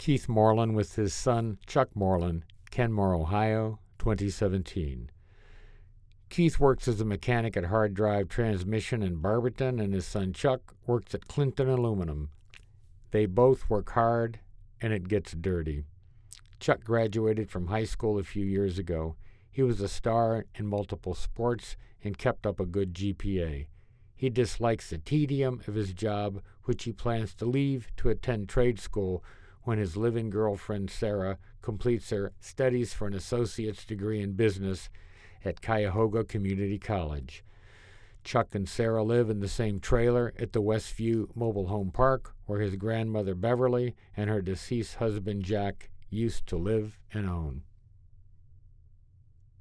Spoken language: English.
Keith Moreland with his son Chuck Moreland, Kenmore, Ohio, 2017. Keith works as a mechanic at Hard Drive Transmission in Barberton, and his son Chuck works at Clinton Aluminum. They both work hard, and it gets dirty. Chuck graduated from high school a few years ago. He was a star in multiple sports and kept up a good GPA. He dislikes the tedium of his job, which he plans to leave to attend trade school when his live-in girlfriend Sarah completes her studies for an associate's degree in business at Cuyahoga Community College. Chuck and Sarah live in the same trailer at the Westview Mobile Home Park, where his grandmother Beverly and her deceased husband Jack used to live and own.